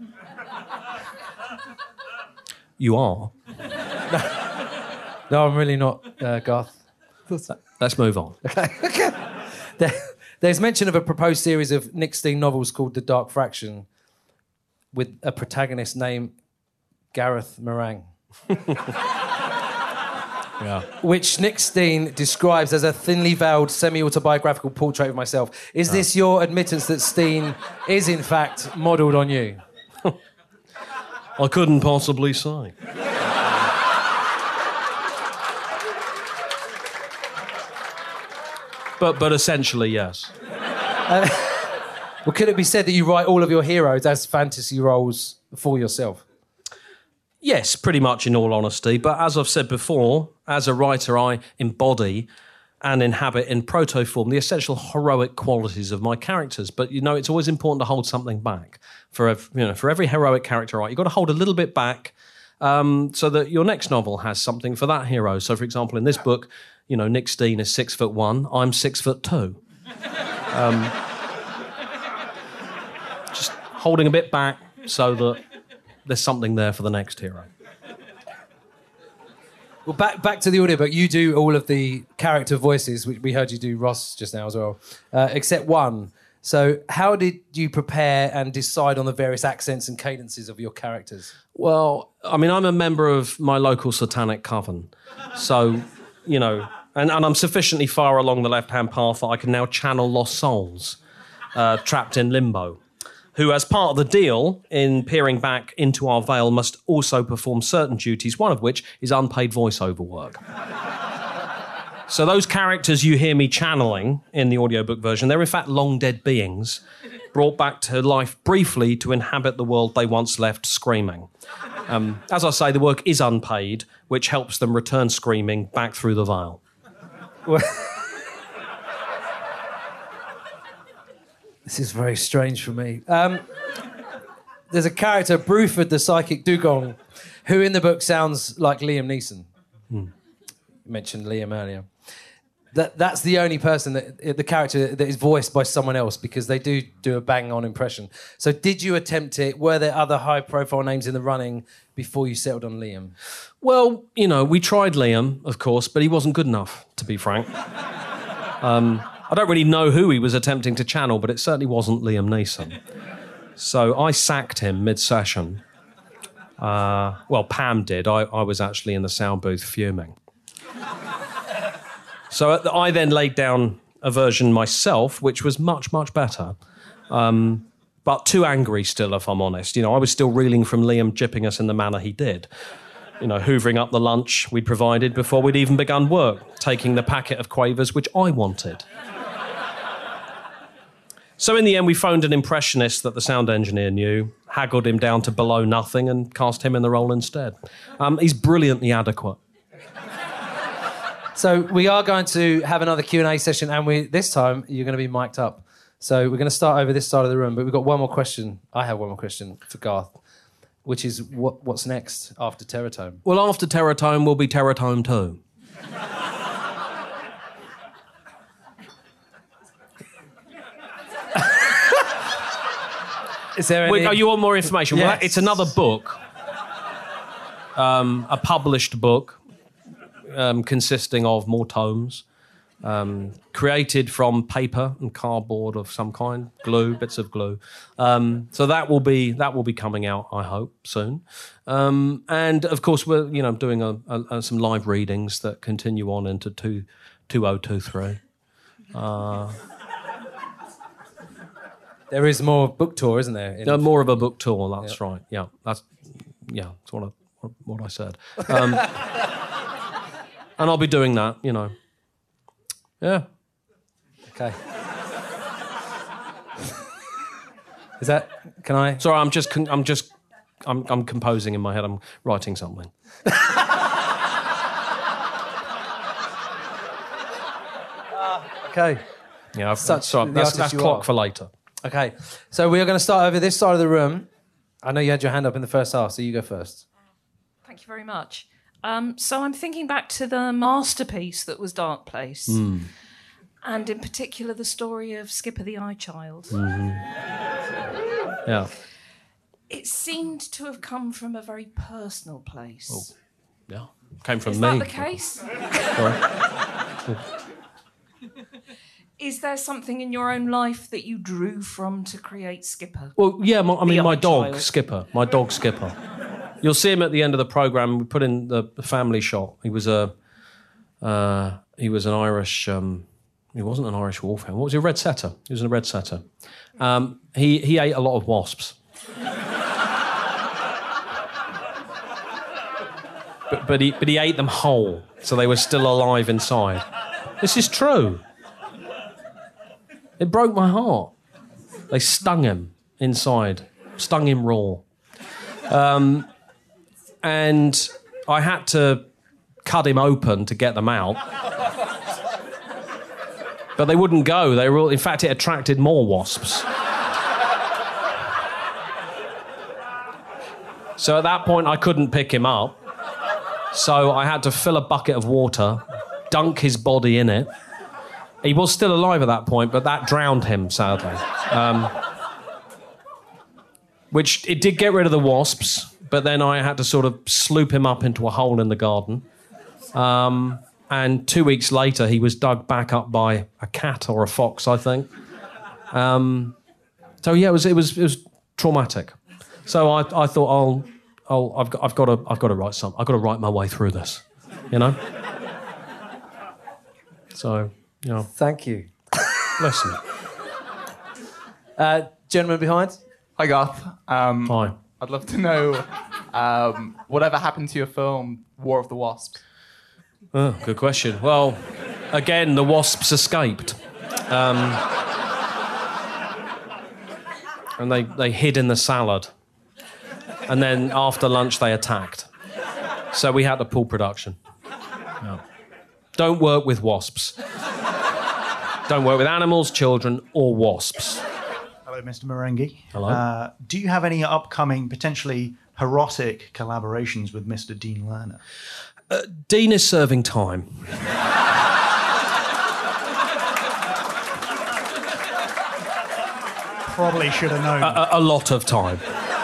You are. No, I'm really not, uh, Garth. Let's move on. Okay. there, there's mention of a proposed series of Nick Steen novels called The Dark Fraction, with a protagonist named Gareth Marang. Yeah. Which Nick Steen describes as a thinly veiled semi-autobiographical portrait of myself. Is this your admittance that Steen is, in fact, modelled on you? I couldn't possibly say. But but essentially, yes. Uh, well, could it be said that you write all of your heroes as fantasy roles for yourself? Yes, pretty much, in all honesty. But as I've said before, as a writer, I embody and inhabit in proto-form the essential heroic qualities of my characters. But, you know, it's always important to hold something back. For every, you know, for every heroic character, right, you've got to hold a little bit back um, so that your next novel has something for that hero. So, for example, in this book, you know, Nick Steen is six foot one, I'm six foot two. Um, just holding a bit back so that there's something there for the next hero. Well, back back to the audiobook. You do all of the character voices, which we heard you do Ross just now as well, uh, except one. So how did you prepare and decide on the various accents and cadences of your characters? Well, I mean, I'm a member of my local satanic coven. So, you know, and, and I'm sufficiently far along the left-hand path that I can now channel lost souls uh, trapped in limbo, who, as part of the deal in peering back into our veil, must also perform certain duties, one of which is unpaid voiceover work. So those characters you hear me channeling in the audiobook version, they're in fact long-dead beings brought back to life briefly to inhabit the world they once left screaming. Um, as I say, the work is unpaid, which helps them return screaming back through the veil. This is very strange for me. Um, there's a character, Bruford the Psychic Dugong, who in the book sounds like Liam Neeson. Hmm. You mentioned Liam earlier. That That's the only person, that the character that is voiced by someone else, because they do do a bang-on impression. So did you attempt it? Were there other high-profile names in the running before you settled on Liam? Well, you know, we tried Liam, of course, but he wasn't good enough, to be frank. Um, I don't really know who he was attempting to channel, but it certainly wasn't Liam Neeson. So I sacked him mid-session. Uh, well, Pam did. I, I was actually in the sound booth fuming. So I then laid down a version myself, which was much, much better. Um, but too angry still, if I'm honest. You know, I was still reeling from Liam gypping us in the manner he did. You know, hoovering up the lunch we'd provided before we'd even begun work, taking the packet of quavers which I wanted. So in the end, we phoned an impressionist that the sound engineer knew, haggled him down to below nothing and cast him in the role instead. Um, he's brilliantly adequate. So we are going to have another Q and A session, and we this time you're going to be mic'd up. So we're going to start over this side of the room, but we've got one more question. I have one more question for Garth, which is what, what's next after Terratome? Well, after Terratome will be Terratome two. Is there any... Wait, oh, you want more information? Yes. Well, it's another book, um, a published book, um, consisting of more tomes, um, created from paper and cardboard of some kind, glue, bits of glue. Um, so that will be that will be coming out, I hope, soon. Um, and of course, we're you know doing a, a, a, some live readings that continue on into two, two oh two three. Uh, There is more book tour, isn't there? In... Uh, more of a book tour. That's yep. right. Yeah, that's yeah. That's what I what I said. Um, and I'll be doing that. You know. Yeah. Okay. Is that? Can I? Sorry, I'm just con- I'm just I'm I'm composing in my head. I'm writing something. Okay. Yeah. Such so the that's, artist that's you clock are. for later. Okay. So we are going to start over this side of the room. I know you had your hand up in the first half, so you go first. Thank you very much. Um, so I'm thinking back to the masterpiece that was Dark Place, Mm. and in particular the story of Skipper the Eye Child. Mm-hmm. Yeah. It seemed to have come from a very personal place. Oh, yeah. Came from Is me. that the case? Sorry. Is there something in your own life that you drew from to create Skipper? Well, yeah. My, I mean, The my Eye dog Child. Skipper. My dog Skipper. You'll see him at the end of the programme. We put in the family shot. He was a, uh, he was an Irish. Um, he wasn't an Irish wolfhound. What was he? A red setter. He was a red setter. Um, he he ate a lot of wasps. but but he but he ate them whole, so they were still alive inside. This is true. It broke my heart. They stung him inside, stung him raw. Um, and I had to cut him open to get them out. But they wouldn't go. They were all, in fact, it attracted more wasps. So at that point, I couldn't pick him up. So I had to fill a bucket of water, dunk his body in it. He was still alive at that point, but that drowned him, sadly. Um, which, it did get rid of the wasps. but then I had to sort of sloop him up into a hole in the garden. Um, and two weeks later, he was dug back up by a cat or a fox, I think. Um, so yeah, it was it was it was traumatic. So I I thought I'll I'll I've got I've got to I've got to write some I've got to write my way through this, you know. So you know. Thank you. Listen. Uh, gentleman behind. Hi, Garth. Um, Hi. I'd love to know um, whatever happened to your film War of the Wasps. Oh, good question. Well, again, the wasps escaped. Um, and they, they hid in the salad. And then after lunch, they attacked. So we had to pull production. No. Don't work with wasps. Don't work with animals, children, or wasps. Hello, Mister Marenghi. Hello. Uh, do you have any upcoming, potentially erotic collaborations with Mister Dean Lerner? Uh, Dean is serving time. Probably should have known. A, a, a lot of time.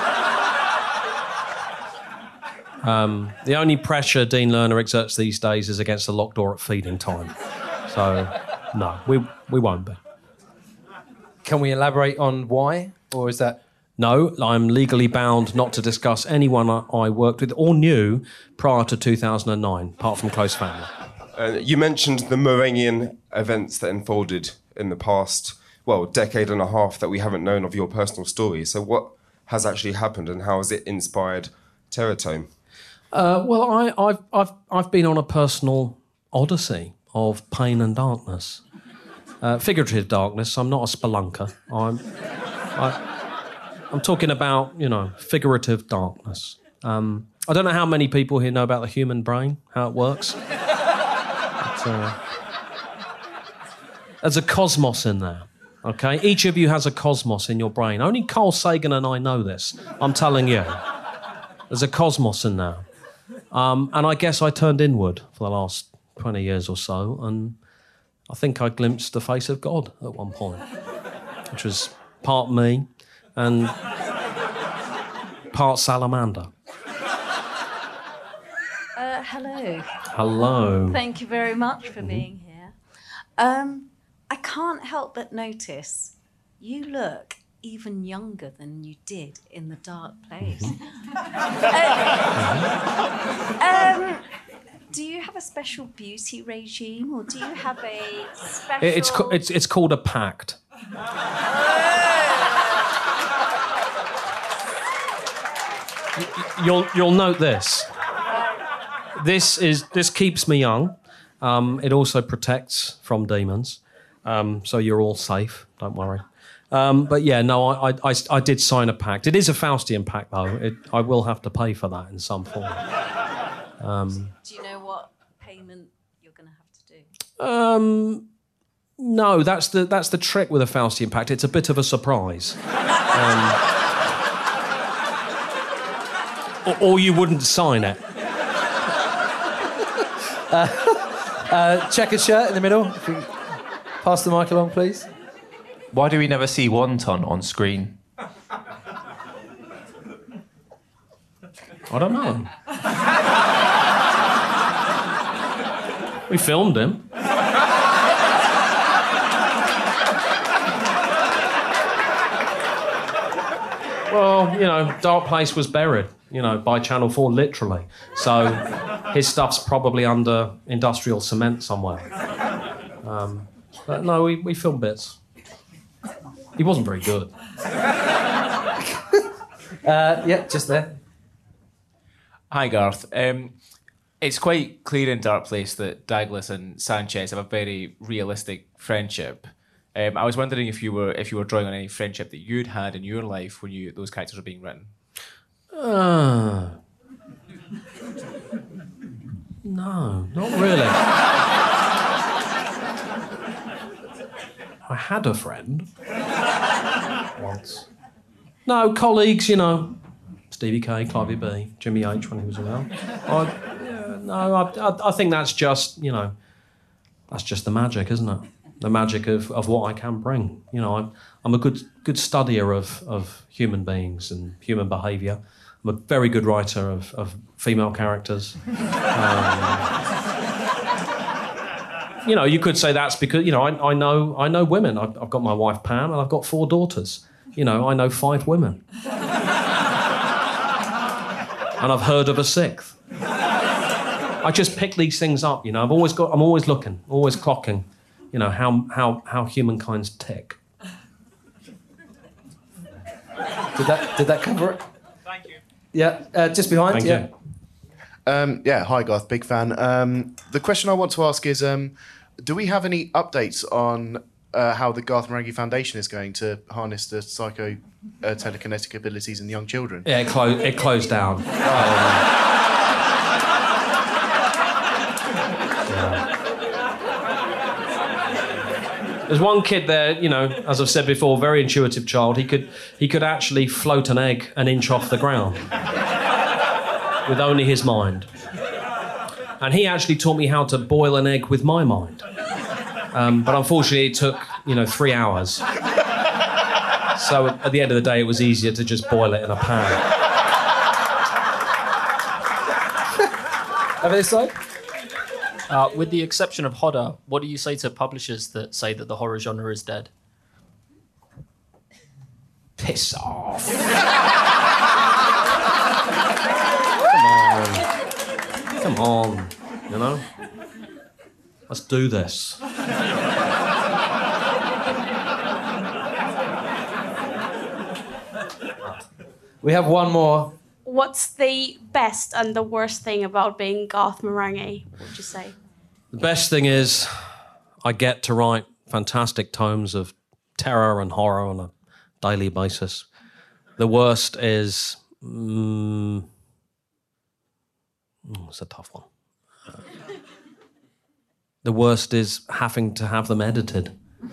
Um, the only pressure Dean Lerner exerts these days is against the locked door at feeding time. So, no, we we won't be. Can we elaborate on why, or is that? No, I'm legally bound not to discuss anyone I, I worked with or knew prior to two thousand nine, apart from close family. Uh, you mentioned the Morangian events that unfolded in the past, well, decade and a half that we haven't known of your personal story. So what has actually happened and how has it inspired Terratome? Uh, well, I, I've, I've, I've been on a personal odyssey of pain and darkness. Uh, figurative darkness. I'm not a spelunker. I'm, I, I'm talking about, you know, figurative darkness. Um, I don't know how many people here know about the human brain, how it works. But, uh, there's a cosmos in there, okay? Each of you has a cosmos in your brain. Only Carl Sagan and I know this. I'm telling you. There's a cosmos in there. Um, and I guess I turned inward for the last twenty years or so, and I think I glimpsed the face of God at one point, which was part me and part salamander. Uh, hello. Hello. Thank you very much for mm-hmm. being here. Um, I can't help but notice you look even younger than you did in The Dark Place. uh, um, do you have a special beauty regime, or do you have a special... It's, it's, it's called a pact. You'll, you'll note this. This is this keeps me young. Um, it also protects from demons. Um, so you're all safe, don't worry. Um, but yeah, no, I, I, I did sign a pact. It is a Faustian pact, though. It, I will have to pay for that in some form. Um, do you know what payment you're going to have to do? Um, no, that's the that's the trick with a Faustian pact. It's a bit of a surprise. Um, or, or you wouldn't sign it. uh, uh, checkered shirt in the middle. If we pass the mic along, please. Why do we never see Wonton on screen? I don't know. We filmed him. Well, you know, Dark Place was buried, you know, by Channel four, literally. So his stuff's probably under industrial cement somewhere. Um, but no, we, we filmed bits. He wasn't very good. uh, yeah, just there. Hi, Garth. Um, it's quite clear in Dark Place that Douglas and Sanchez have a very realistic friendship. Um, I was wondering if you were if you were drawing on any friendship that you'd had in your life when you those characters were being written. Uh, no, not really. I had a friend once. No, colleagues, you know, Stevie K, Clivey B, Jimmy H when he was around. I, yeah, no, I, I, I think that's just, you know, that's just the magic, isn't it? The magic of, of what I can bring. You know, I'm, I'm a good good studier of, of human beings and human behaviour. I'm a very good writer of, of female characters. Um, you know, you could say that's because, you know, I, I know I know women. I've, I've got my wife Pam and I've got four daughters. You know, I know five women. And I've heard of a sixth. I just pick these things up, you know. I've always got I'm always looking, always clocking, you know, how how how humankind's tick. Did that did that cover it? Thank you. Yeah, uh, just behind. Thank yeah. you. Um, yeah, hi Garth, big fan. Um, the question I want to ask is, um, do we have any updates on uh, how the Garth Marenghi Foundation is going to harness the psycho uh, telekinetic abilities in young children? Yeah, it, clo- it closed down. Oh. There's one kid there, you know, as I've said before, very intuitive child. He could he could actually float an egg an inch off the ground with only his mind. And he actually taught me how to boil an egg with my mind. Um, but unfortunately, it took, you know, three hours. So at the end of the day, it was easier to just boil it in a pan. Over this side? Uh, with the exception of Hodder, what do you say to publishers that say that the horror genre is dead? Piss off. Come on. Come on, you know? Let's do this. We have one more. What's the best and the worst thing about being Garth Marenghi, what would you say? The best thing is I get to write fantastic tomes of terror and horror on a daily basis. The worst is... Mm, oh, it's a tough one. Uh, the worst is having to have them edited.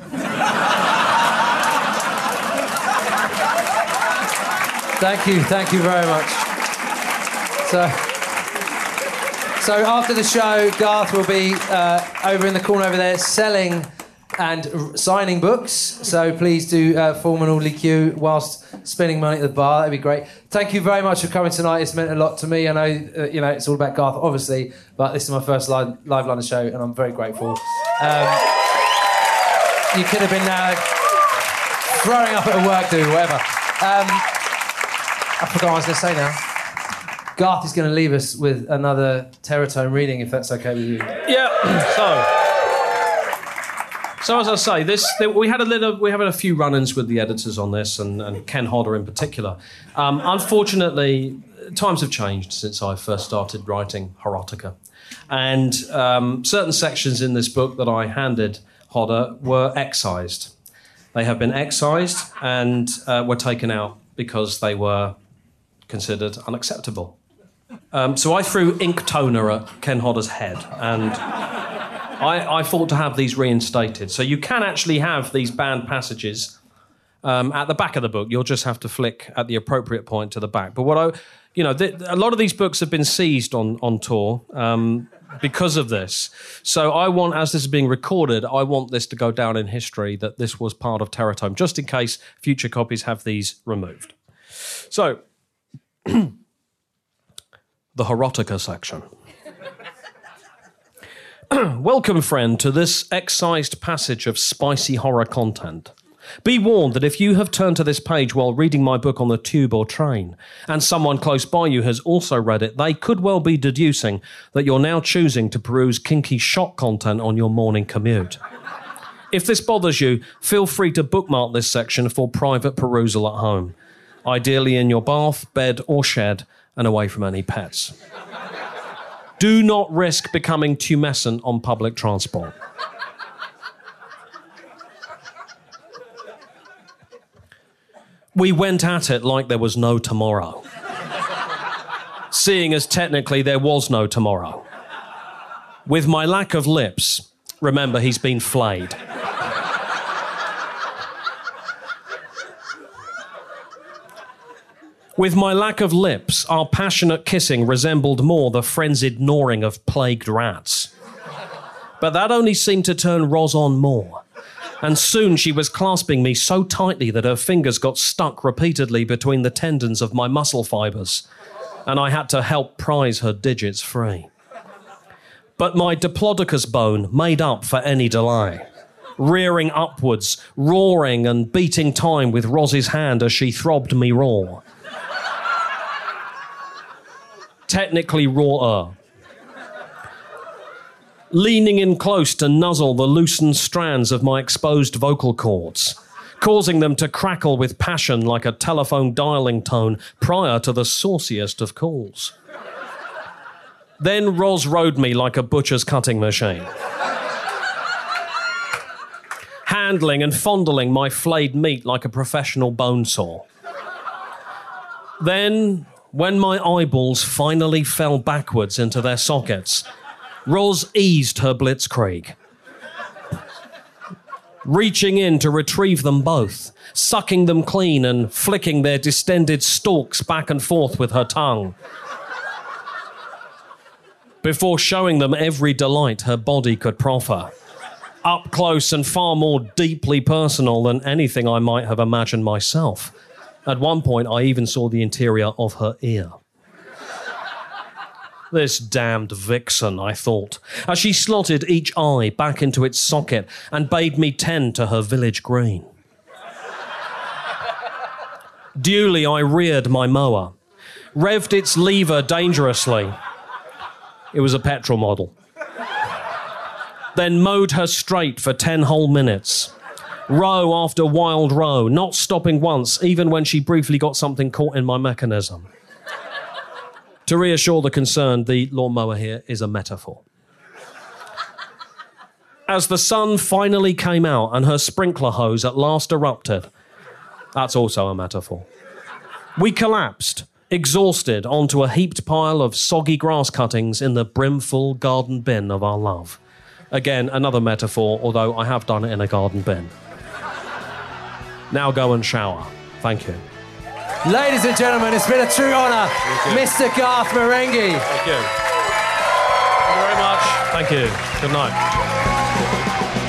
Thank you, thank you very much. So, so after the show, Garth will be uh, over in the corner over there selling and r- signing books. So please do uh, form an orderly queue whilst spending money at the bar. That'd be great. Thank you very much for coming tonight. It's meant a lot to me. I know, uh, you know, it's all about Garth, obviously, but this is my first live, live London show, and I'm very grateful. Um, you could have been uh, throwing up at work, doing whatever. Um, I forgot what I was going to say now. Garth is going to leave us with another Terratome reading, if that's okay with you. Yeah. So, so as I say, this we had a little, we have had a few run-ins with the editors on this, and, and Ken Hodder in particular. Um, unfortunately, times have changed since I first started writing Horotica, and um, certain sections in this book that I handed Hodder were excised. They have been excised and uh, were taken out because they were considered unacceptable. Um, so I threw ink toner at Ken Hodder's head, and I, I fought to have these reinstated. So you can actually have these banned passages um, at the back of the book. You'll just have to flick at the appropriate point to the back. But what I, you know, th- a lot of these books have been seized on on tour um, because of this. So I want, as this is being recorded, I want this to go down in history that this was part of Terratome, just in case future copies have these removed. So. The Horotica section. Welcome, friend, to this excised passage of spicy horror content. Be warned that if you have turned to this page while reading my book on the tube or train, and someone close by you has also read it, they could well be deducing that you're now choosing to peruse kinky shock content on your morning commute. If this bothers you, feel free to bookmark this section for private perusal at home, ideally in your bath, bed, or shed, and away from any pets. Do not risk becoming tumescent on public transport. We went at it like there was no tomorrow, seeing as technically there was no tomorrow. With my lack of lips, remember he's been flayed. With my lack of lips, our passionate kissing resembled more the frenzied gnawing of plagued rats. But that only seemed to turn Roz on more. And soon she was clasping me so tightly that her fingers got stuck repeatedly between the tendons of my muscle fibres, and I had to help prise her digits free. But my diplodocus bone made up for any delay, rearing upwards, roaring and beating time with Roz's hand as she throbbed me raw. Technically rawer. Leaning in close to nuzzle the loosened strands of my exposed vocal cords, causing them to crackle with passion like a telephone dialing tone prior to the sauciest of calls. Then Roz rode me like a butcher's cutting machine, handling and fondling my flayed meat like a professional bone saw. Then, when my eyeballs finally fell backwards into their sockets, Roz eased her blitzkrieg, reaching in to retrieve them both, sucking them clean and flicking their distended stalks back and forth with her tongue, before showing them every delight her body could proffer, up close and far more deeply personal than anything I might have imagined myself. At one point, I even saw the interior of her ear. This damned vixen, I thought, as she slotted each eye back into its socket and bade me tend to her village green. Duly, I reared my mower, revved its lever dangerously. It was a petrol model. Then mowed her straight for ten whole minutes, row after wild row, not stopping once, even when she briefly got something caught in my mechanism. To reassure the concerned, the lawnmower here is a metaphor. As the sun finally came out and her sprinkler hose at last erupted, that's also a metaphor. We collapsed, exhausted, onto a heaped pile of soggy grass cuttings in the brimful garden bin of our love. Again, another metaphor, although I have done it in a garden bin. Now go and shower. Thank you. Ladies and gentlemen, it's been a true honour, Mister Garth Marenghi. Thank you. Thank you very much. Thank you. Good night.